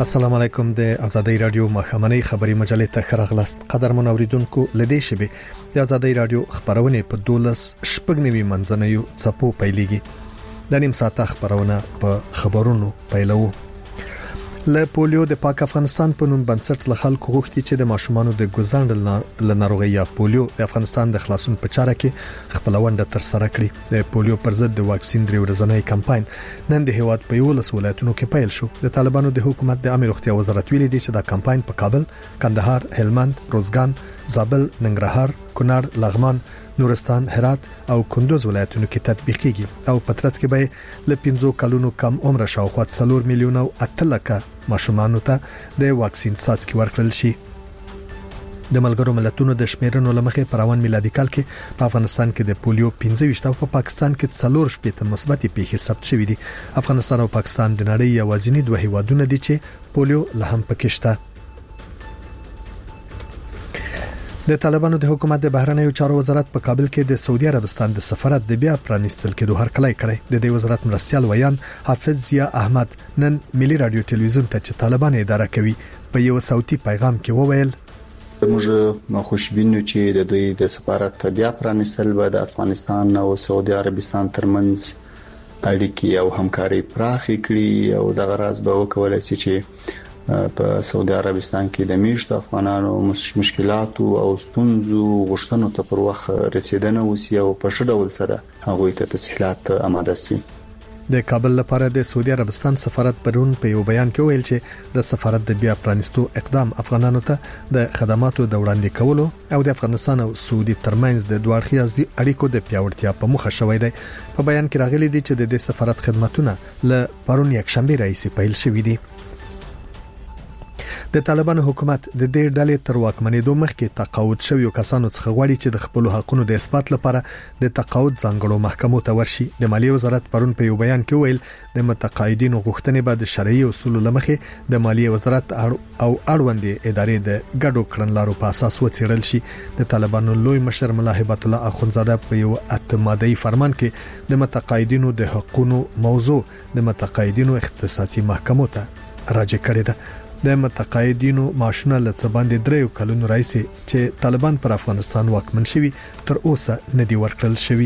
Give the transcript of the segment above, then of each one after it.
السلام علیکم د آزادۍ رادیو مخامنۍ خبري مجلې ته خراغلاست. قدرمن اوریدونکو لدې شبي د آزادۍ رادیو خبرونه په 12 شپږنوي منځنیو څپو پیلېږي. د نیم ساعته خبرونه په خبرونو پیلو. له پولیو د پاک افغانستان په نوم بنسټ له خلکو غوښتي چې د ماشومانو د ګوزاند له ناروغي یا پولیو د افغانستان د خلاصون په چاره کې خپل ونډه تر سره کړي. د پولیو پر ضد د واکسین درې ورځنی کمپاین نن د هیواد په 11 ولایتونو کې پیل شو. د طالبانو د حکومت د عامه روغتیا وزارت ویلي دی چې دا کمپاین په کابل، کندهار، هلمند، روزګان، زابل، ننګرهار، کونړ، لغمان، نورستان، هرات او کندوز ولایتونو کې تطبیقيږي او په ترڅ کې به له 15 کلونو کم عمر شاوخوا 4 میلیون او 8 لک ماشومانو ته د واکسین څاڅکي ورکړل شي. د ملګرو ملتونو د شمیرنو لمخې په روان میلادي کال کې په افغانستان کې د پولیو 15 او په پاکستان کې 4 مثبت پیښې ثبت شوې دي. افغانستان او پاکستان د نړۍ یوازینی دوه هیوادونه دي چې پولیو له هم پکې شته. د طالبانو د حکومت د بهرنیو چارو وزارت په کابل کې د سعودي عربستان د سفارت د بیا پرانیستل کېدو هرکلی کړی. د دې وزارت مرستیال ویان حافظ ضیا احمد نن ملي رادیو ټلویزیون ته چې طالبان اداره کوي په یو صوتي پیغام کې وویل: موږ خوشبینو چې د دوی د سفارت بیا پرانیستل به د افغانستان او سعودي عربستان ترمنځ اړیکې او همکاري پراخې کړي او د غرض به وکولای شي چې په سعودي عربستان کې د میشت افغانانو مشکلات او ستونزو غوښتنو ته پر وخت رسیدنه وسی او په ښه ډول سره هغوی ته تسهیلات آماده شي. د کابل لپاره د سعودي عربستان سفارت پرون په یو بیان کې ویل چې د سفارت د بیا پرانیستو اقدام افغانانو ته د خدماتو د وړاندې کولو او د افغانستان او سعودي ترمنځ د دوه اړخیزو اړیکو د پیاوړتیا په موخه شوی دی. په بیان کې راغلي دي چې د سفارت خدماتونه له پرون یک شنبه راځي پیل شوې دي. د طالبانو حکومت د دې ډلې تر واکمنېدو مخکې تقاعد شویو کسانو څخه غواړي چې د خپل حقوقو د اثبات لپاره د تقاعد ځانګړو محکمو ته ورشي. د مالیې وزارت پرون په یو بیان کې ویل د متقاعدینو غوښتنې به د شرعي اصولو لمخې د مالیې وزارت او اړوندې ادارې د ګډو کړنلارو په اساس وڅېړل شي. د طالبانو لوی مشر ملا هبت الله اخونزاده په یو اتمادي فرمان کې د متقاعدینو د حقوقو موضوع د متقاعدینو اختصاصي محکمو ته راجع کړی ده. د متقاعدینو معاشونه له څه باندې 3 کلونو راځي چې طالبان پر افغانستان واکمن شوي تر اوسه نه دی ورکړل شوی.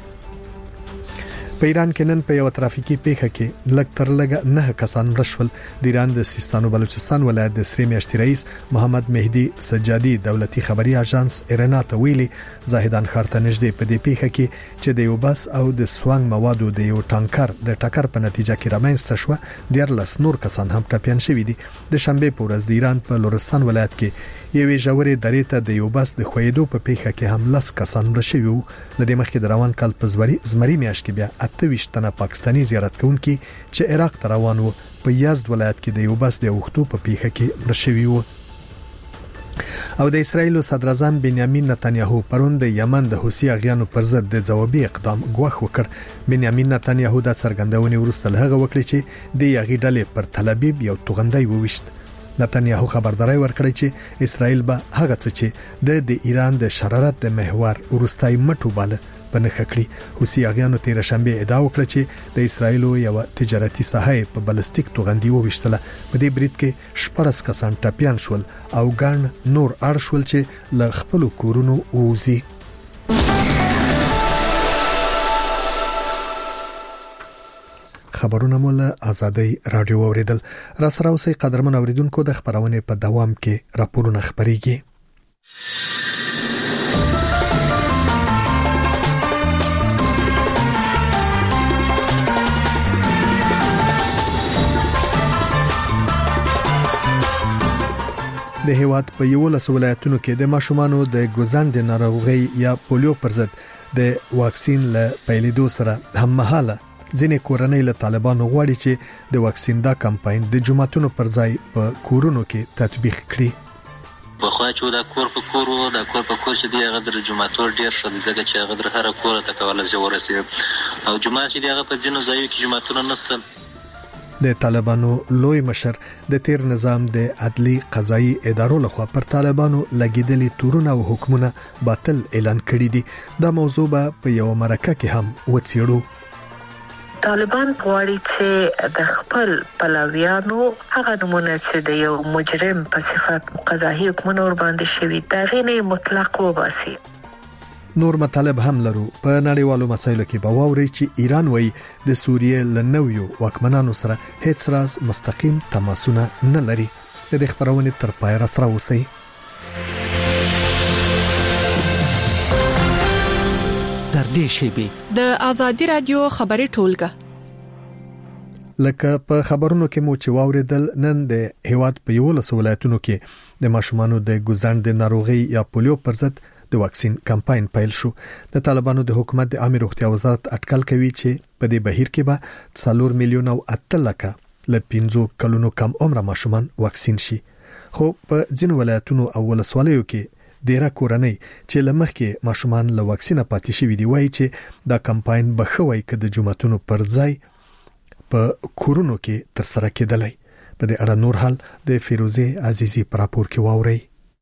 په ایران کې نن په یو ترافیکي پیښه کې لږ تر لږه 9 کسان مړ شول. د ایران د سیستان او بلوچستان ولایت د سری میاشتې رئیس محمد مهدی سجادي دولتي خبري اژانس ایرنا ته ویلي زاهدان ښار ته نږدې په دې پیښه کې چې د یو بس او د سوانګ موادو د یو ټانکر د ټکر په نتیجه کې رامنځته شو 14 نور کسان هم ټپيان شوي دي. د شنبه په ورځ د ایران په لورستان ولایت کې یوې ژورې درې ته د یو بس د خویدو په پیښه کې هم 10 کسان مړ شوي وو. لدې مخکې د روان کال په زمري میاشت کې بیا 28 تنه پاکستانی زیارت کوونکي چې عراق ته روان وو په یزد ولایت کې د یو بس د وختو په پیښه کې مړ شوي وو. او د اسرایل صدر اعظم بنیامین نتنیاهو پرون د یمن د حوثي اغیانو پر ضد د ځوابي اقدام غوښ وکړ. بنیامین نتنیاهو د څرګندونې وروسته هغه وکړي چې د یغی ډلې پر تل ابیب یو توغندۍ وويشت. نتنیاهو خبرداري ورکړی چې اسرائیل به هغه څه چې د ایران د شرارت د محور ورستای مټو باله بنخ کړی. حوثي اغیانو تیر شنبه ادعا وکړه چې د اسرائیل یو تجارتي ساحه په بلستیک توغندي وويشتله. په دې برید کې 14 کسان ټپيان شول او ګڼ نور اړ شول چې له خپل کورونو ووزي. خبرونه مول آزادۍ رادیو اوریدل. را سره اوسې قدرمن اوریدونکو د خبرونه په دوام کې راپورونه خبريږي. د هیواد په 11 ولایتونو کې د ماشومانو د ګوزاند ناروغي یا پولیو پر ضد د واکسین له پیلېدو سره هم مهاله ځینې کورنۍ له طالبانو غواړي چې د واکسین دا کمپاین د جمعتونو پر ځای په کورونو کې تطبیق کړي. بخوا چې دا کور په کور او دا کور په کور چې دی هغه د جمعتور ډیر شول ځکه چې هغه در هر کور ته کولای شي ورسي او جمعه چې دی هغه په ځینو ځایو کې جمعتونه نشته. د طالبانو لوی مشر د تیر نظام د عدلي قضایي ادارو لخوا پر طالبانو لګیدلي تورونه او حکمونه باطل اعلان کړي دي. دا موضوع به په یو مرکه کې هم وڅېړو. طالبان غواړي چې د خپل پلویانو هغه نمونه چې د یو مجرم په صفت قضایي حکمونه ور باندې شوي دا غینه مطلق وباسي. نور مطالب هم لرو. په نړیوالو مسایلو کې به واوري چې ایران وایي د سوریې لنویو واکمنانو سره هیڅ راز مستقیم تماسونه نه لري. د دې خبرونه تر پای را سره اوسئ. تر دې شیبې د آزادي رادیو خبري ټولګه لکه په خبرونو کې مو چې واوریدل نن د هیواد په یو له ولایتونو کې د ماشومانو د ګوزند ناروغي یا پولیو پر ضد د واکسین کمپاین پیل شو. د طالبانو د حکومت د عامه روغتیا وزارت اټکل کوي چې په دې بهیر کې به 4 میلیون او 8 لک له 15 کلونو کم عمر ماشومان واکسین شي. خو په ځینو ولایتونو او ولسوالیو کې ډیره کورنۍ چې لمخ کې ماشومان له واکسینه پاتې شوي دي وایي چې دا کمپاین بخوي ک د جمعتونو پر ځای په کورونو کې تر سره کېدلای. په دې اړه نور حال د فیروزه عزیزی پر راپور کې واوري.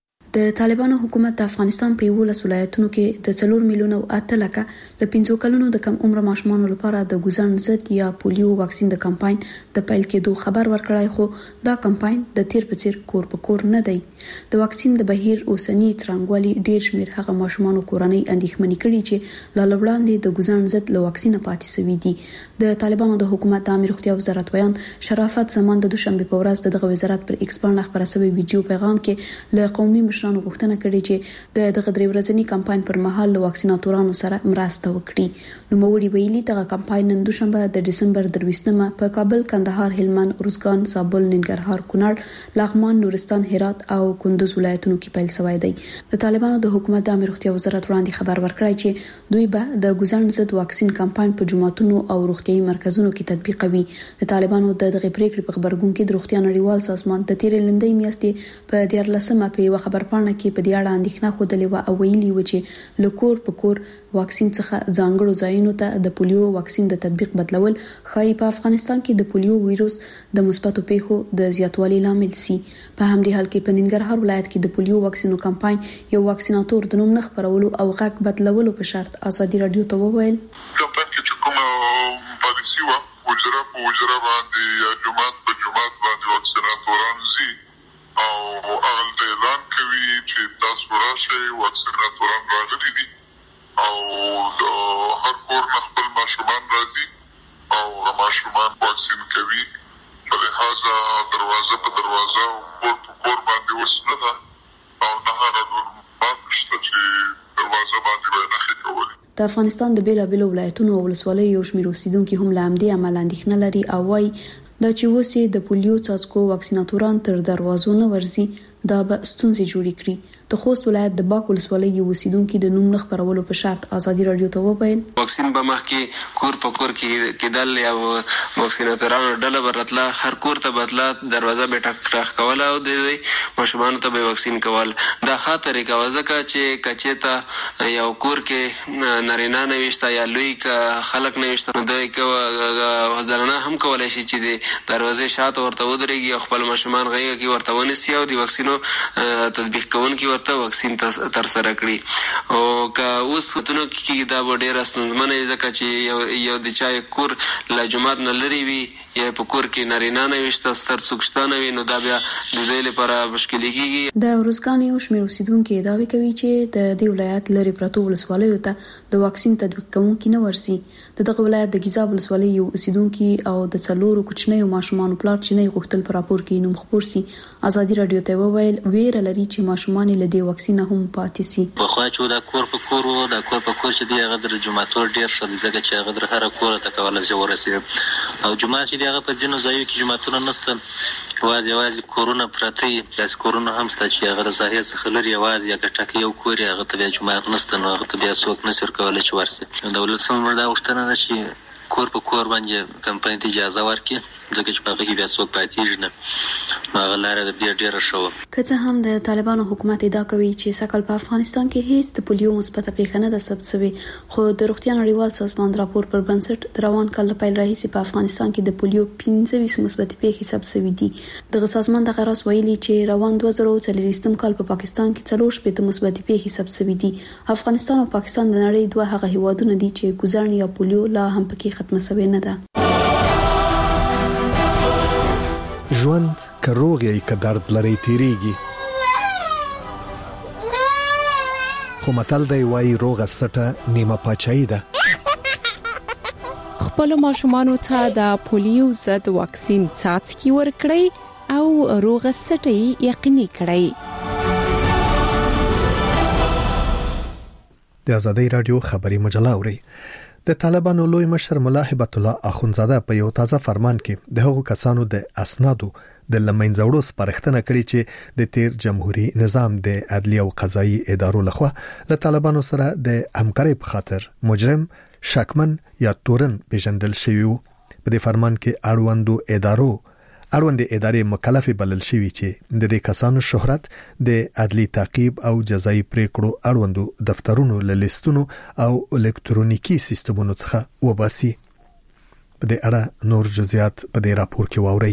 د طالبانو حکومت د افغانستان په یو له ولایتونو کې د 4 میلیون او 8 لک له 15 کلونو د کم عمر ماشومانو لپاره د ګوزند ضد یا پولیو واکسین د کمپاین د پیل کېدو خبر ورکړای، خو دا کمپاین د تیر په څیر کور په کور نه دی. د واکسین د بهیر اوسنی ترنګوالي ډیر شمیر هغه ماشومانو کورنۍ اندېښمنې کړي چې لا لوړاندې د ګوزند ضد له واکسین پاتې سوي دي. د طالبانو د حکومت د عامه روغتیا وزارت ویان شرافت زمان د دوشنبه په ورځ دغه وزارت پر ایکس باندې خبره شوی ویډیو پیغام کې له قومي مشرانو غوښتنه کړې چې دغه درې ورځنی کمپاین پر مهال له واکسیناتورانو سره مرسته وکړي. نو موړي ویلي دغه کمپاین نن دوشنبه د دسمبر 23 په کابل، کندهار، هلمند، ارزګان، زابل، ننګرهار، کونړ، لغمان، نورستان، هرات او کندوز ولایتونو کې پیل شوی دی. د طالبانو د حکومت د عامه روغتیا وزارت وړاندې خبر ورکړی چې دوی به د ګوزند ضد واکسین کمپاین په جمعتونو او روغتيایي مرکزونو کې تطبیقوي. د طالبانو د دغه پریکړې په خبرګون کې د روغتیا نړیوال سازمان د تیر لندې میاشتې په 14 په یو خبرپاڼه کې په دې اړه اندېښنه خوده لیوه او ویلي و چې لکور په کور واکسین څخه ځانګړو ځایونو ته د پولیو واکسین د تطبیق بدلول خای په افغانستان کې د پولیو وایروس د مثبتو پیښو د زیاتوالي لامل سي. په همدې حال کې په ننګرهار ولایت کې د پولیو واکسینو کمپاین یو واکسیناتور د نوم نه خبرولو او غږ بدلولو په شرط ازادي رادیو ته وویل کمپاین کې کومه پالیسي و وجره په وجره باندې جمعات په جمعات باندې واکسیناتوران زی او هغه اعلان کوي چې تاسو راشئ واکسیناتوران راغلي دي او د هر کور نه خپل ماشومان راځي او ماشومان واکسین کوي. په لحاظه دروازه په دروازه او کور په کور باندې وسنه ده او نه هغه ماشته چې دروازه باندې به نه کوي. د افغانستان د بیلابیلو ولایتونو او ولسوالیو یو شمېر اوسیدونکو هم لامدي عمل اندېښنه لري او وايي دا چې وسې د پولیو څاڅکو واکسیناتوران تر دروازو نه ورځي دا به ستونزې جوړې کړي. د خوست ولایت د باک ولسوالۍ یو اوسیدونکو د نوم نه خبرولو په شرط ازادي رادیو ته وویل واکسین به مخکې کور په کور کې کېدل یا واکسیناتورانو ډله برتله هر کور ته بدله دروازه به ټک کوله او د ماشومانو ته به واکسین کول. دا خاطر کوي ځکه چې کچېته یو کور کې نارینه نوښت یا لوی خلک نوښت نو دوی کو ځلنه هم کولای شي چې د دروازې شاته ورته ودرېږي خپل ماشومان غیږ کې ورته ونیسي او د واکسینو تطبیق کوونکي ته واکسین تر سره کړی او که اوس وتونو کې دا ډېر ستونزمن ځکه چې یو د چا کور لا جمعات نه لري وي یا په کور کې نارینه نوښت ستر څوکشتانه وي نو دا بیا د دې لپاره مشکل کېږي. د ورزګان یو شمېر اوسیدونکو دعوی کوي چې د دې ولایت لري پرتو ولسوالیو ته د واکسین تطبیق کوونکي نه ورسي. دغه ولایت د ګیزاب ولسوالۍ یو اوسیدونکو او د څلورو کوچنیو ماشومانو پلار چې نه غوښتل پر راپور کې نوم خبر سي. ازادي رادیو ته وویل ویره لري چې ماشومان له دې واکسین هم پاتې سي. په خو چې دا کور په کور او دا کور په کور چې دی هغه د جمعتور ډیر شول ځکه چې هغه در هر کور ته کولای شي ورسي او جمعه چې هغه په ځینو ځایو کې جمعتونه نشته واځي کورونا پرتی لاس کورونا هم ست چې هغه ظاهر څخه لري واځي هغه ټکی یو کور هغه ته جمعه نشته نو هغه ته بیا څوک نشر کولای شي ورسي. دولت څنګه دا وختنه چې کور په کور باندې کمپاین ته اجازه ورکړي ځکه چې په هغه کې بیا څوک پاتېږي نه. هغه لاره د دې ډېره ښه وه. که څه هم د طالبانو حکومت ادعا کوي چې سږ کال په افغانستان کې هیڅ د پولیو مثبته پیښه نه ده ثبت شوې، خو د روغتیا نړیوال سازمان راپور پر بنسټ د روان کال له پیل راهیسې په افغانستان کې د پولیو 15 مثبتې پیښې ثبت شوې دي. دغه سازمان د غراس ویلي چې روان 2024 کال په پاکستان کې 40 مثبتې پیښې ثبت شوې دي. افغانستان او پاکستان د نړۍ دوه هغه هیوادونه دي چې ګوزن یا پولیو لا هم پکې ختمه شوې نه ده. ژوند که روغ یې که درد لري تیریږي، خو متل دی وایي روغه سټه نیمه پاچاهي ده. خپل ماشومانو ته د پولیو ضد واکسین څاڅکي ورکړئ او روغه سټه یقیني کړئ. د آزادۍ رادیو خبري مجله اوري. د طالبانو لوی مشر ملا هبت الله اخونزاده په یو تازه فرمان کې د هغو کسانو د اسنادو د لمنځوړو سپارښتنه کړې چې د تیر جمهوریت نظام د عدلیه او قضایي ادارو لخوا له طالبانو سره د همکارۍ په خاطر مجرم، شکمن یا تورن پیژندل شوی وو. په دې فرمان کې اړوند ادارې مکلفې بلل شوی چې د دې کسانو شهرت د عدلي تعقیب او جزایي پریکړو اړوندو دفترونو له لیستونو او الکترونیکی سیستمونو څخه وباسي. په دې اړه نور جزئیات په دې راپور کې واورئ.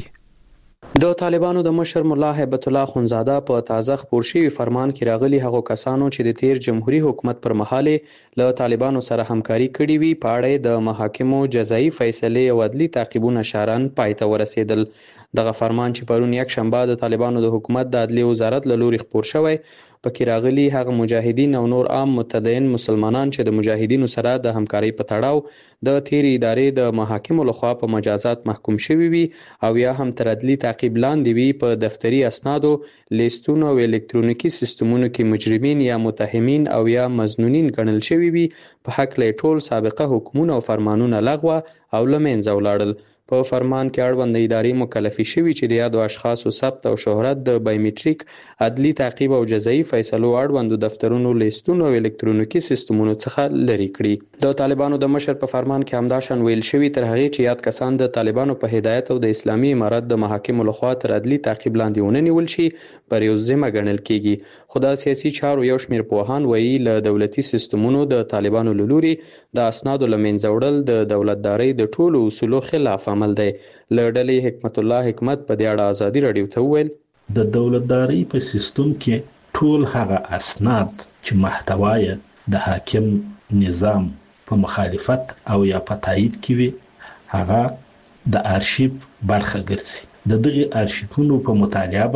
د طالبانو د مشر ملا هبت الله اخونزاده په تازه خبر شوی فرمان کې راغلي هغو کسانو چې د تیر جمهوریت حکومت پر مهال له طالبانو سره همکاري کړې وي په اړه د محاکمو جزایي فیصله او عدلي تعقیبونه شارن پای ته ورسېدل. دغه فرمان چې پرون یک شنبه د طالبانو د حکومت د عدلیه وزارت له لوري خبر شوی پکې راغلي هغه مجاهدین او نور عام متدین مسلمانان چې د مجاهدینو سره د همکارۍ په تړاو د تیر ادارې د محاکمو لخوا په مجازات محکوم شوي وي او یا هم تر عدلي تعقیب لاندې وي په دفتري اسنادو، لیستونو او الکترونیکی سیستمونو کې مجرمین یا متهمین او یا مظنونین ګڼل شوي وي په حق له ټول سابقه حکمونه او فرمانونه لغوه او له منځه ولاړل. په فرمان کې اړوند ادارې مکلفي شوي چې د یادو اشخاصو ثبت او شهرت د بایومټریک عدلي تعقیب او جزایي فیصلو اړوند دفترونو، لیستونو او الکترونیکی سیستمونو څخه لري کړي. د طالبانو د مشر په فرمان کې همدا شان ویل شوی تر هغه چې یاد کسان د طالبانو په هدایت او د اسلامي امارت د محاکمو لخوا تر عدلي تعقیب لاندې ونیول شي پر یو ذمه ګڼل کیږي. خو د سیاسي چارو یو شمېر پوهان وایي له دولتي سیستمونو د طالبانو له لوري د اسنادو له منځه وړل د دولتدارۍ د ټولو اصولو خلاف عمل دی. له ډلې حکمت الله حکمت په دې اړه آزادي رادیو ته وویل د دولتدارۍ په سیستم کې ټول هغه اسناد چې محتوای د حاکم نظام په مخالفت او یا په تایید کې وي هغه د آرشیف برخه ګرځي. د دغه آرشیفونو په مطالعه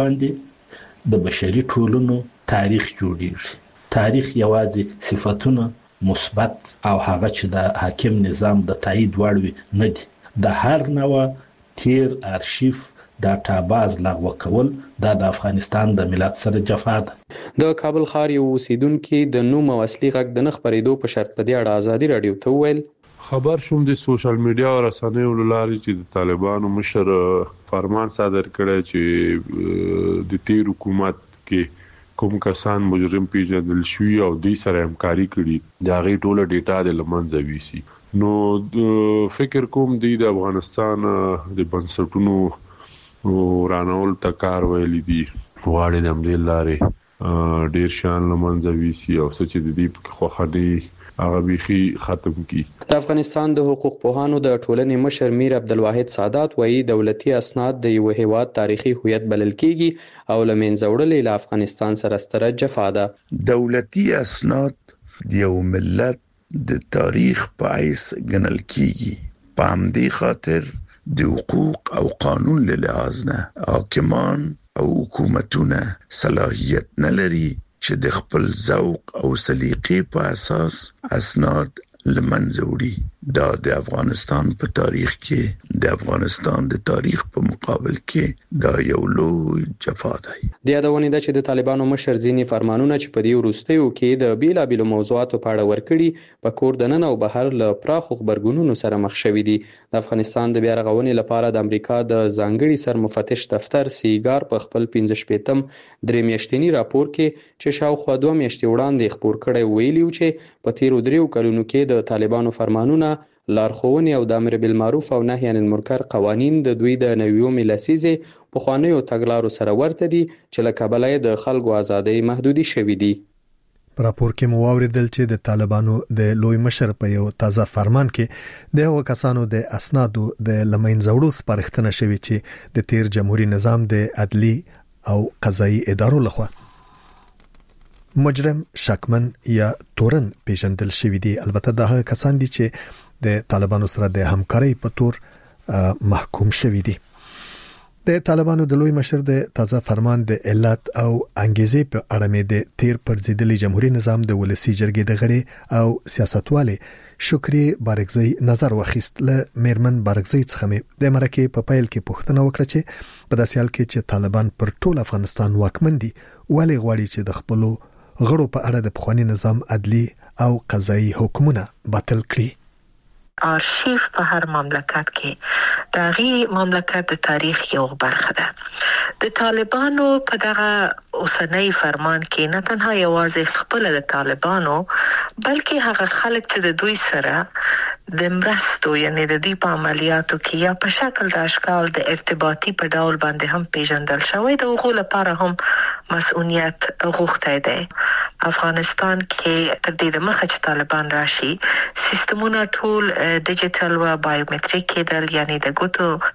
باندې د بشري ټولنو تاریخ جوړیږي. تاریخ یوازې صفاتونه مثبت او هغه چې د حاکم نظام د تایید وړ وي نه دي. د هر نوع تیر آرشیف ډاټاباز لغوه کول د افغانستان د ملت سره جفا ده. د کابل ښار یو اوسیدونکو د نوم او اصلي غږ د نخبرېدو په شرط په دې اړه آزادي رادیو ته وویل خبر شوم د سوشل میډیا او رسنیو لارې چې د طالبانو مشر فرمان صادر کړی چې د تیر حکومت کې کوم کسان مجرم پیژندل شوي او دوی سره همکاري کړي د هغې ټوله ډیټا د لمنځه ویسي. نو فکر کوم د افغانستان د بنسټونو رانول ته کار ویلي دي غواړي د همدې لارې ډیر شان لمنځه ویسي او څه چې د دې خوښه دی هغه بیخي ختم کی. د افغانستان د حقوق پوهانو د ټولنې مشر میر عبدالواحد سادات وایي دولتي اسناد د یو هیواد تاریخي هویت بلل کیږي او له منځه وړل له افغانستان سره ستره جفا ده. دولتي اسناد د یو ملت د تاریخ په حیث ګڼل کیږي. په همدې خاطر د حقوق او قانون له لحاظ نه حاکمان او حکومتونه صلاحیت نه لري چې د خپل ذوق او سلیقې په اساس اسناد لمنځه وړي. دا د افغانستان په تاریخ کې د افغانستان د تاریخ په مقابل کې دا یو لوی جفا دی. د یادونه ده چې د طالبانو مشر ځینې فرمانونه چې په دې وروستیو کې د بیلابېلو موضوعاتو په اړه ورکړي په کور دننه او بهر له پراخو خبرګونونو سره مخ شوي دي. د افغانستان د بیا رغونې لپاره د امریکا د ځانګړي سرمفتش دفتر سیګار په خپل 15 درې میاشتني راپور کې چې شاوخوا 2 میاشتې وړاندې خبر کړی ویلي و چې په تیرو 3 کلونو کې د طالبانو فرمانونه لارښوونې او د امر بالمعروف او نهي عن المنکر قوانین د دوی د نویو لسیزې پخوانیو تګلارو سره ورته دي چې له کبله یې د خلکو ازادۍ محدودي شوې دي. په راپور کې مو واوریدل چې د طالبانو د لوی مشر په یو تازه فرمان کې د هغو کسانو د اسنادو د لمنځوړو سپارښتنه شوې چې د تیر جمهوریت نظام د عدلي او قضایي ادارو لخوا مجرم، شکمن یا تورن پیژندل شوی دي. البته دا هغه کسان دي چې د طالبانو سره د همکارۍ په تور محکوم شوی دي. د طالبانو د لوی مشر د تازه فرمان د علت او انګیزې په اړه مې د تیر پر ضد جمهوریت نظام د ولسی جرګې د غړي او سیاستوالې شکری بارګزی نظر واخیست. له میرمن بارګزی څخه مې د مرکه په پیل کې پوښتنه وکړه چې په داسې حال کې چې طالبان پر ټول افغانستان واکمن دي، ولې غواړي چې د خپل غړو په اړه د پخوانی نظام عدلی او قضایي حکمونه باطل کړي. آرشیف په هر مملکت کې دغه مملکت د تاریخ یو برخه ده. د طالبانو په دغه اوسنۍ فرمان کې نه تنها یوازې خپل د طالبانو بلکې هغه خلک چې د دوی سره د مرستو یعنی د دې په عملیاتو کې یا په شکل د اشکال د ارتباطي په ډول باندې هم پیژندل شوی د هغو لپاره هم مسؤلیت غوښتای دی. افغانستان کې تر دې مخه چې طالبان راشي سیستمونه ټول ډیجیټل و بایومټریک کېدل، یعنی د ګوتو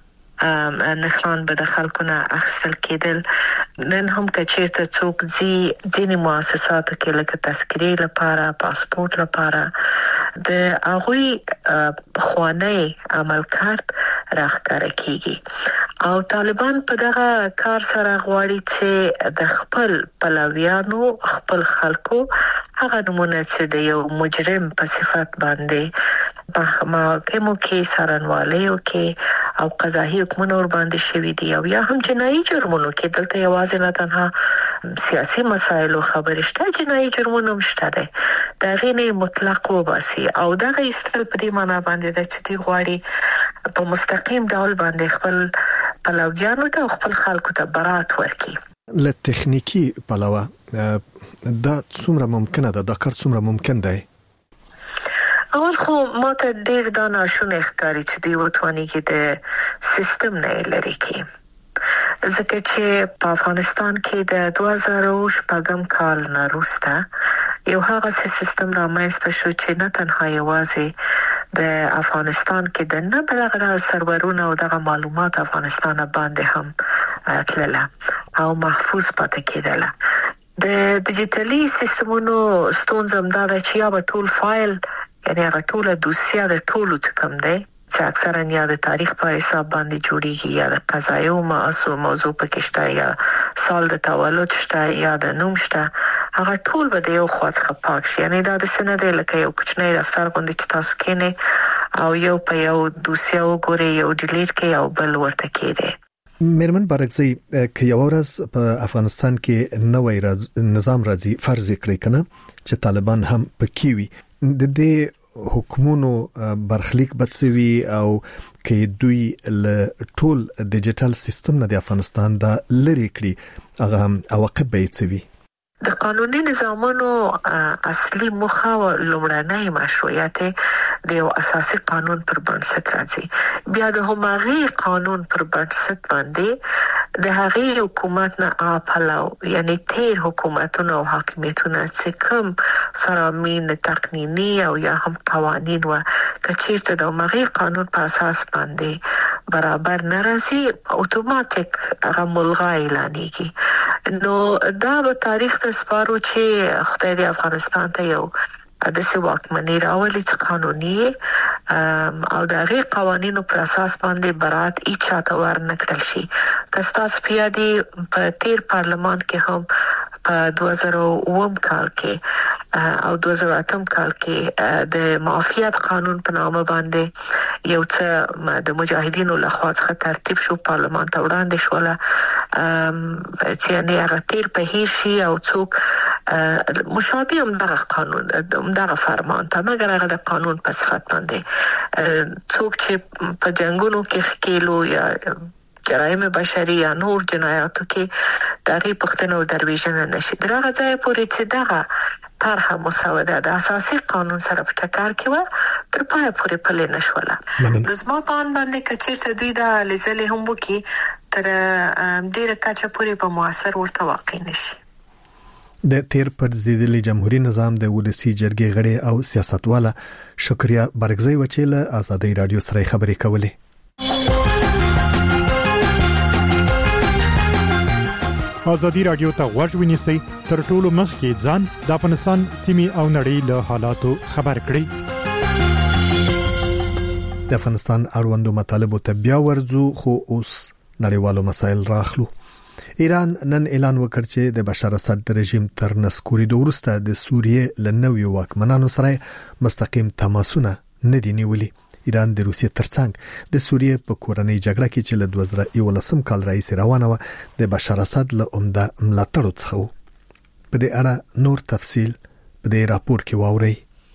نښان به د خلکو نه اخیستل کېدل. نن هم که چیرته څوک ځینې مؤسساتو کې لکه تذکرې لپاره، پاسپورت لپاره د هغوی پخوانی عملکرد راښکاره کیږي او طالبان په دغه کار سره غواړي چې د خپل پلویانو، خپل خلکو هغه نمونه چې د یو مجرم په صفت باندې په محاکمو کې څارنوالیو کې او قضایي حکمونه ور باندې شوي دي او یا هم جنایي جرمونو کې. دلته یوازې نه تنها سیاسي مسایلو خبرې شته، جنایي جرمونه هم شته دي. دغه نه مطلق وباسي او دغه استل په دې معنا باندې د چې دی غواړي په مستقیم ډول باندې خپل پلویانو ته خپل خلکو ته برات ورکړي. له تخنیکی پلوه دا څومره ممکنه ده؟ دا کار څومره ممکن دی؟ اول خو ما ته ډیر دا ناشونه ښکاري چې دی وتواني کې د سیستم نه لري کې، ځکه چې په افغانستان کې د 2014 کال نه وروسته یو هغه سیستم رامنځته شو چې نه تنها یوازې د افغانستان کې د نه بلغه سرورونه او دغه معلومات افغانستان باندې هم تلله او محفوظ پاتې کېدله. د ډیجیټلي سیستمونو ستونزه دا ده چې یا به ټول فایل یعنی هغه ټول دوسیه د ټولو څخه کم دی چې اکثرا یا د تاریخ په حساب باندې جوړیږي یا د قضایي موضوع پکې شته یا سال د تولد شته یا د نوم شته، هغه ټول به د یو خوا څخه پاک شي. یعنی دا د سند لکه یو کوچنی دفتر باندې چې تاسو کېنه او یو په یو دوسیه وګورئ، یو ډیلیټ کړئ او بل ورته کېده. میرمن بارګزی، که یو ورځ په افغانستان کې نوې نظام راځي، فرض کړئ کنه چې طالبان هم پکې وي، د دې حکومتونو برخلیک بدسوي او کې دوی له ټول ډیجیټل سیستم نه د افغانستان د لری کړی هغه هم عواقب به یې د قانوني نظامونو اصلي موخه او لومړنۍ مشروعیت د یو اساسي قانون پر بنسټ راځي. بیا د هماغي قانون پر بنسټ باندې د هغې حکومت نه اپلاو یعنی تیر حکومتونو او حاکمیتونو چې کوم فرامین تقنینی او یا هم قوانین و کچیرته د هماغي قانون په اساس باندې برابر ناراضي اتوماتیک هغه ملغا اعلانېږي. نو دا به تاریخ سپارو چې خدای دې افغانستان ته یو د څه واکمنۍ راولي چې قانوني او د هغې قوانینو پر اساس باندې برات ایچا ته ورنکړل شي. که ستاسو په یاد په تیر پارلمان کې هم په 2009 کال کې او 2008 کال کې د معافیت قانون په نامه باندې یو څه د مجاهدینو لخوا څخه ترتیب شو، پارلمان ته وړاندې شوله چې نه هغه تیر په هیر شي او څوک مشابه همدغه قانون همدغه فرمان ته مګر هغه د قانون په صفت باندې څوک چې په جنگونو کې ښکېلو یا جرایم بشري یا نور جنایاتو کې دغه پښتنو درویژن نشي درغه ځای پورې چې دغه طرحه مسوده د اساسي قانون سره په ټکر کې و تر پای پورې پلي نشوله. لزما په ان باندې کچیرته دوی دا لزلې هم وکي تر ډیره کچه پورې په موثر ورته واقع نشي. د تیر پر ضدلی جمهوریت نظام د ولسی جرګې غړي او سیاستواله شکریا برګزی وچیله آزادۍ رادیو سره خبرې کولې. آزادۍ رادیو ته غوږ ونیسئ، تر ټولو مخکې ځان د افغانستان سیمې او نړۍ له حالاتو خبر کړئ. د افغانستان اړوندو مطالبو ته بیا ورځو، خو اوس نړیوالو مسایل راخلو. ایران نن اعلان وکړ چې د بشار اسد رژیم تر نسکورېدو وروسته د سوریې له نویو واکمنانو سره مستقیم تماسونه نه دي نیولي. ایران د روسیې ترڅنګ د سوریې په کورنۍ جګړه کې چې له 2011 کال راهیسې روانه و د بشار اسد له عمده ملاتړو څخه و. په دې اړه نور تفصیل په دې راپور کې واورئ.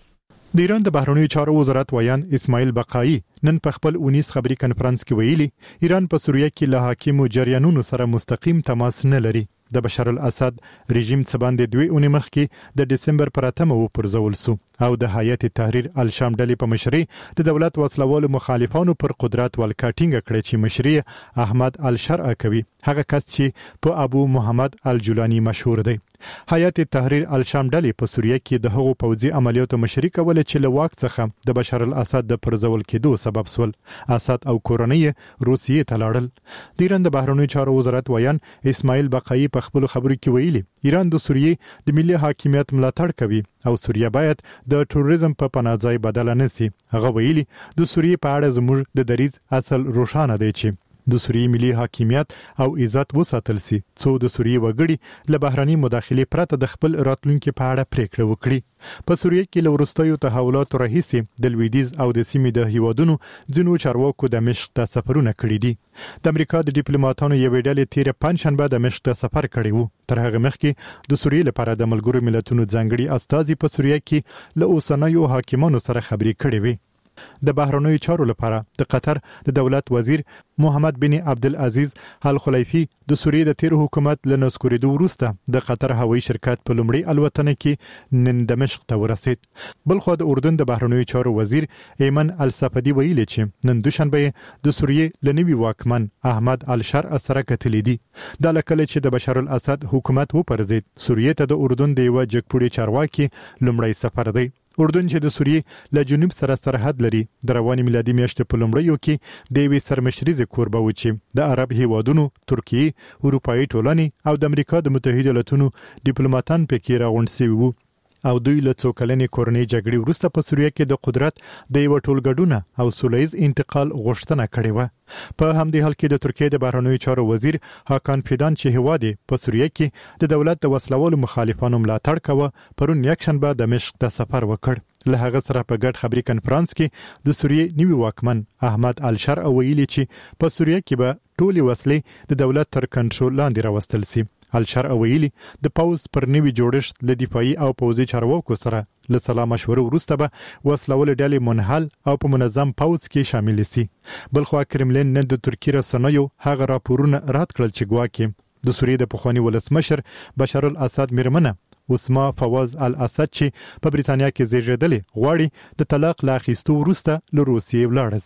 د ایران د بهرنیو چارو وزارت ویان اسماعیل بقایی نن په خپل 19 خبري کانفرنس کې ویلي ایران په سوریه کې له حاکمو جریانونو سره مستقیم تماس نه لري. د بشار الاسد رژیم څخه باندې 2 اونۍ مخکې د دسمبر پر 8 پرځول سو او د هیئت تحریر الشام ډلې په مشرۍ د دولت وسلوالو مخالفانو پر قدرت ولکاټینګ کړی چې مشري احمد الشرع کوي، هغه کس چې په ابو محمد الجولانی مشهور دی. هیئت تحریر الشام ډلې په سوریه کې د هغو پوځي عملیاتو مشري کوله چې له واک څخه د بشار الاسد د پرځول کېدو سبب سول. اسد او کورنۍ روسیې ته لاړل. د ایران د بهرنیو چارو وزارت ویان اسماعیل بقایی په خپل خبرو کې ویلي ایران د سوریې د ملي حاکمیت ملاتړ کوي او سوریه باید د ټوریزم په پناهځای بدل نه شي. هغه ویلي د سوریې په اړه زموږ د دریځ اصل روښانه دی چې د سوریې ملي حاکمیت او عزت وساتل سي، څو د سوریې وګړي له بهرني مداخلې پرته د خپل راتلونکو په اړه پریکړه وکړي. په سوریه کې له وروستیو تحولاتو راهیسې د لویدیځ او د سیمې د هیوادونو ځینو چارواکو د دمشق ته سفرونه کړي دي. د امریکا د ډیپلوماټانو یوې ډلې تیر پنځشنبه د دمشق ته سفر کړی وو. تر هغه مخکې د سوریې لپاره د ملګرو ملتونو ځانګړي استازي په سوریه کې له اوسنیو حاکمانو سره خبرې کړې وي. د بهرنیو چارو لپاره د قطر د دولت وزیر محمد بن عبدالعزیز الخلیفی د سوریې د تیر حکومت له نسکورېدو وروسته د قطر هوایي شرکت په لومړي الوتنه کې نن دمشق ته ورسید. بلخو د اردن د بهرنیو چارو وزیر ایمن الصفدی ویلي چې نن دوشنبه د سوریې له نوي واکمن احمد الشرع سره کتلې دي. دا لکه چې د بشار الاسد حکومت وپرځید سوریې ته د اردن د یو جګپوړي چارواکي لومړی سفر دی. اردن چې د سوریې له جنوب سره سرحد لري د رواني میلادي میاشتې په لومړیو کې د یوې سرمشریزې کوربه و چې د عرب هیوادونو، ترکیې، اروپایي ټولنې او د امریکا د متحده ایالاتونو ډیپلوماټان پکې راغونډ شوي وو او دوی له څو کلنې کورنۍ جګړې وروسته په سوریه کې د قدرت د یو ټولګډونه او سولهییز انتقال غوښتنه کړې و. په همدې حال کې د ترکیې د بهرنیو چارو وزیر هاکان فیدان چې هیواد په سوریه کې د دولت د وسلوالو مخالفانو ملاتړ کوه پرون یکشنبه دمشق ته سفر وکړ. له هغه سره په ګډ خبري کانفرنس کې د سوریې نیوي واکمن احمد الشرع ویلي چې په سوریه کې به ټولې وسلې د دولت تر کنټرول لاندې راوستل شي. الشرع ویلي د پوز پر نوي جوړښت له دفاعي او پوځي چارواکو سره له سلا مشورو وروسته به وسلوال ډلې منحل او په منظم پوز کې شامل شي. بلخو کرملین نن د ترکیې رسنیو هغه راپورونه رد کړل چې ګواکې د سوریې د پخواني ولسمشر بشار الاسد میرمنه اسما فواز الاسد چې په بریتانیا کې زیږیدلې غواړي د طلاق لا اخیستو وروسته له روسیې ولاړه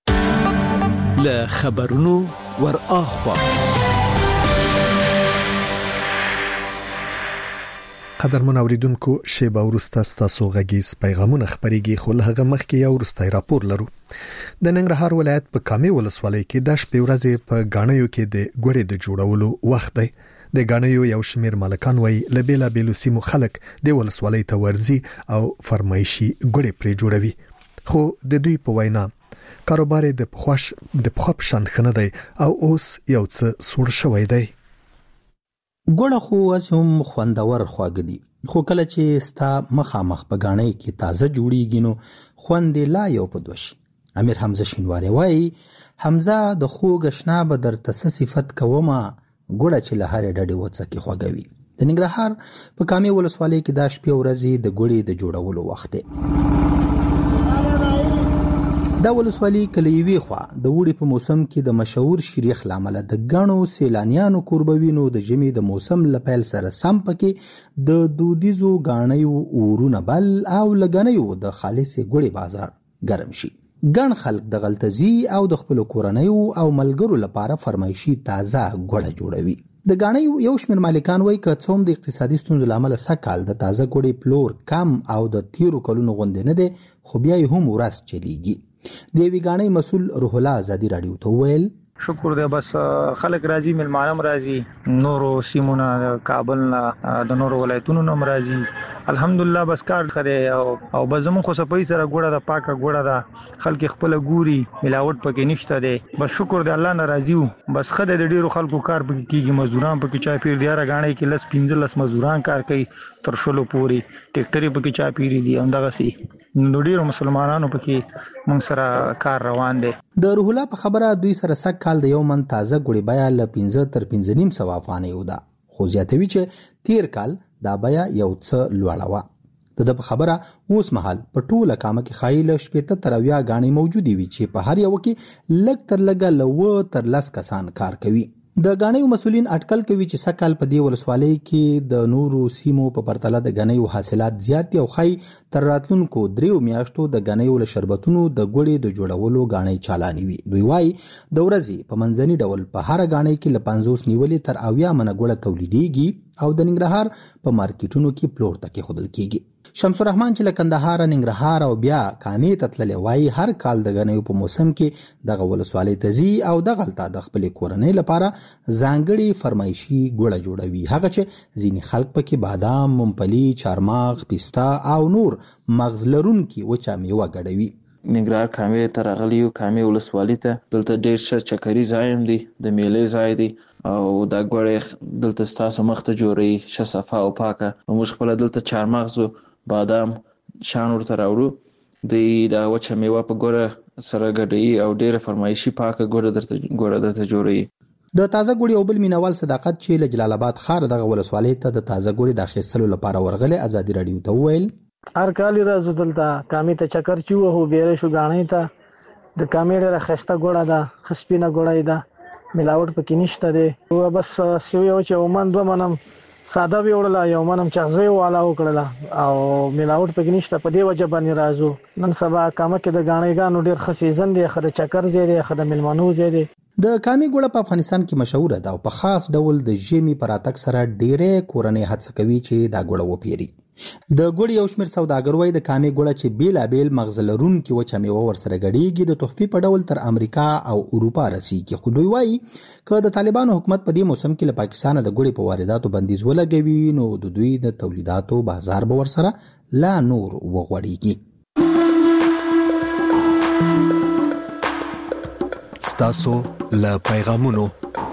شي. له خبرونو ور اخوا قدرمن اوریدونکو شیبه ورسته ستاسو غږیز پیغامونه خبريږي، خو له هغه مخکې یو ورستای راپور لرو. د ننګرهار ولایت په کامي ولسوالۍ کې د شپې ورځې په غاڼیو کې د ګوړې د جوړولو وخت دی. د غاڼیو یو شمیر مالکان وایي له بیلابېلو سیمو خلک د ولسوالۍ ته ورځي او فرمایشي ګوړې پرې جوړوي، خو د دوی په وینا کاروبار د پخوښ شان خنه دی او اوس یو څه سوړ شوی دی. ګوړه خو هم خوندور خواږه دي، خو کله چې ستا مخامخ په غاڼۍ کې تازه جوړیږي نو خوند لا یو په دوشي. امیر حمزه شینواری وایي حمزه د خوږ شنا به درته صفت کومه ګوړه چې له هر ډډې وڅکه خوږوي. د ننګرهار په کامي ولسوالۍ کې د شپې ورځې د ګوړې د جوړولو وخت دی. دا ولسوالۍ کلیوي خوا د وړي په موسم کې د مشهور شریخ لامل د غنو سیلانیانو قربوینو د جمی د موسم لپیل سره سم پکې د دودیزو غاڼیو اورونه بل او لګنیو د خالص ګوړې بازار ګرم شي. ګڼ خلک د غلطزي او د خپل کورنیو او ملګرو لپاره فرمایشي تازه ګوړه جوړوي. د غاڼې یو شمېر مالکان وایي که څوم د اقتصادي ستونزو لامل سکهال د تازه ګوړې پلور کم او د تیرو کلونو غوندې نه دی، خو بیا یې هم ورځ چلیږي. د یوې غاڼې مسؤل روح الله ازادي راډیو ته وویل شکر دی، بس خلک راځي، ملمانم راځي، نورو سیمونه کابل نه د نورو ولایتونو نه راځي. الحمدلله بس کار خره او بس زمون خو صفای سره ګوړه د پاکه ګوړه ده، خلک خپل ګوري، ملاوت پکې نشته دی. بس شکر دی الله ناراضي وو. بس خدای د ډیرو خلکو کار پکې کیږي، مزدوران پکې چا پیر دی راغاڼې کې لس 15 مزدوران کار کوي تر شلو پوری، ټریکټری پکې چا پیری دی همدغه سي. نو ډیرو مسلمانانو پکې موږ سره کار روان دی. د روح الله په خبره دوی سره سک کال د یو من تازه ګوړې بیا ل 15 تر 15.5 افغانۍ ودا، خو زیاتوي چې تیر کال دا بیا یو څه لوړه و. د په خبره اوس مهال په ټوله کامه کې خایله شپېته تر 80 غاڼې موجودې وي چې په هر یو کې لږ تر لږه لو تر 10 کسان کار کوي. د غاڼې مسؤلین اټکل کوي چې سکهال په دې ولسوالۍ کې د نورو سیمو په پرتله د غاڼې حاصلات زیات دي او خای تر راتلونکو 3 میاشتو د غاڼې ول شربتونو د ګوړې د جوړولو غاڼې چالانې وي. دوی وايي د ورځې په منځني ډول په هر غاڼې کې ل 50 نیولې تر 80 منه ګوړه تولیدېږي او د ننګرهار په مارکیټونو کې پلور تکي خودل کیږي. شمس الرحمن چې له کندهار ننګرهار او بیا کامې ته تللی وایي هر کال د غنیو په موسم کې دغه ولسوالۍ ته ځي او دغلته د خپل کورنۍ لپاره ځانګړي فرمایشي ګوړه جوړوي، هغه چې ځینې خلک پکې بادام، ممپلی، چارمغز، پیستا او نور مغز لرونکي وچه میوه ګډوي. ننګرهار کامې ته راغلیو، کامې ولسوالۍ ته. دلته ډېر ښه چکري ځای هم دی، د میلې ځای دی او دا ګوړې دلته ستاسو مخ ته جوړوي ښه صفا او پاکه. موږ خپله دلته چارمغز بادام شان ورته راوړو، دوی دا وچه میوه په ګوړه سره ګډوي او ډېره فرمایشي پاکه ګوړه درته جوړوي. د تازه ګوړې او بل مینوال صداقت چې له جلال آباد ښار دغه ولسوالۍ ته د تازه ګوړې د اخیستلو لپاره ورغلی ازادي راډیو ته وویل هر کال راځو دلته کامې ته چکر چې وهو بیره شو غاڼې ته. د کامې ډېره ښایسته ګوړه ده، ښه سپینه ګوړه ده، ملاوټ پکې نشته دی. بس سیو چې ومن 2 منم ساده ویوړله، یو منم چغزه والا وکړله او ملاوټ پکې نشته. په دې وجه باندې راځو. نن سبا کامه کې د غاڼېګانو ډېر ښه سیزن دی، ښه د چکر ځای دی، ښه د مېلمنو ځای دی. د کامې ګوړه په افغانستان کې مشهوره ده او په خاص ډول د ژمي پر راتګ سره ډېرې کورنۍ هڅه کوي چې دا ګوړه وپیري. د ګوړې یو شمېر سوداګر وایي د کامې ګوړه چې بیلابیل مغز لرونکي وچه میوه ورسره ګډېږي د تحفې په ډول تر امریکا او اروپا رسیږي. خو دوی وایي که د طالبانو حکومت په دې موسم کې له پاکستانه د ګوړې په وارداتو بندیز ولګوي نو د دوی د تولیداتو بازار به ورسره لا نور وغوړېږي. ستاسو له پیغامونو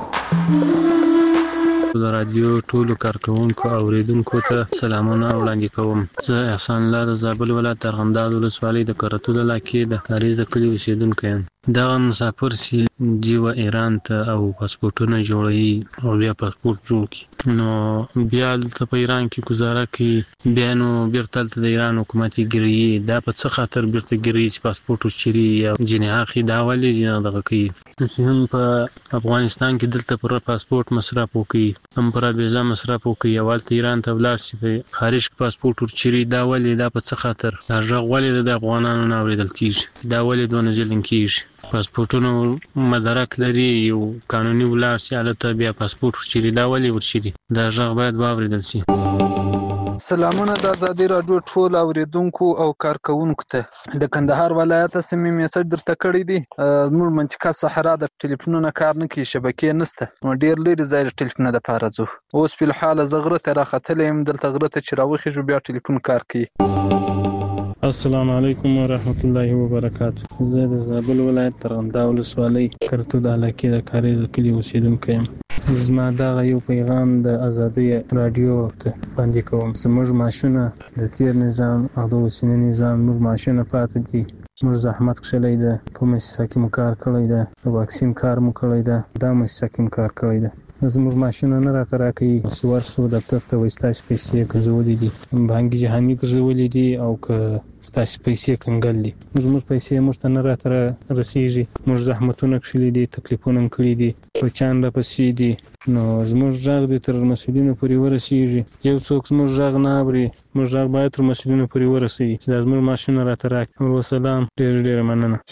د رادیو ټولو کارکونکو او اوریدونکو ته سلامونه وړاندې کوم. زه احسان الله د زابل ولایت ارغنداب ولسوالۍ د کرتو علاقې د کاریز د کلي اوسیدونکی یم. دغه مسافر سي جیوه ایران ته او پاسپورټونه جوړوي او بیا پاسپورټ جوړ کړي نو بیا دلته په ایران کې ګزاره کوي، بیا نو بیرته دلته د ایران حکومت یې ګريي. دا په څه خاطر بیرته ګريي چې پاسپورټ وچري یا جنې اخی دا ولې دغه کوي. هم په افغانستان کې دلته پر پاسپورټ مصرف وکړي، هم پر ویزا مصرف وکړي، اول ایران ته ولاړ شي په خارج کې پاسپورټ ورچري. دا ولې، دا په څه خاطر دا ژغ ولې د افغانانو نه اوریدل کیږي؟ دا ولې دونه ظلم کیږي؟ پاسپورټونو مدرک لري، یو قانوني ولاړ شي الته بیا پاسپورټ ورچري، دا ولې ورچري؟ دا ژغ باید واوریدل شي. سلامونه د ازادي راډیو ټول اوریدونکو او کارکونکو ته. د کندهار ولایت سیمې میسج درته کړی دی. موږ منطقه صحرا د ټلیفونونو کار نه کوي، شبکې نشته، نو ډیر لري ځای د ټلیفون د پاره ځو. اوس په حال زه غره ته راختلی یم، دلته غره ته چې راوخیږو بیا ټلیفون کار کوي. السلام علیکم ورحمت الله وبرکاته. زه د زابل ولایت ارغنداب ولسوالۍ کرتو د علاقې د کاریز د کلي اوسیدونکی یم. زما دغه یو پیغام د ازادي راډیو ته باندې کوم. زموږ معاشونه د تیر نظام او د اوسني نظام موږ معاشونه پاتې دي. موږ زحمت کښلی ده، په مؤسسه کې مو کار کړی ده، د واکسین کار مو کړی ده، دا مؤسسه کې مو کار کړی ده. زموږ ماشين نه راته راکې سوار سو دفتر ته وستاش پیسې ګرځولې دي بانګي جهاني ګرځولې دي او که ستاسو پیسې کنګل دي زموږ پیسې موږ ته نه راته رسیږي موږ زحمتونه کړې دي تکلیفونه کړې دي په چاند پسې دي نو زموږ ژغ د تر مسؤلینو پورې ورسیږي یو څوک زموږ ژغ نه اوري موږ ژغ باید تر مسؤلینو پورې ورسیږي چې زموږ ماشين راته راکړي وسلام ډېر مننه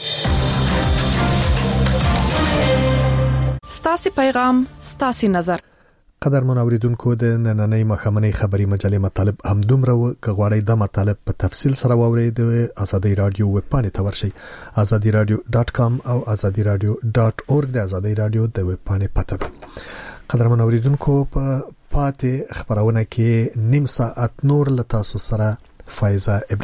ستاسو پیغام ستاسو نظر قدرمن اوریدونکو د نننۍ مخامنۍ خبري مجلې مطالب هم دومره و کغواړی د مطالب په تفصیل سره واورئ د ازادي رادیو ویب پاڼې ته ورشئ azadiradio.com او azadiradio.org د ازادي رادیو د ویب پاڼې پته قدرمن اوریدونکو په پاتې خبرونه کې نیم ساعت نور لتا سره فایزه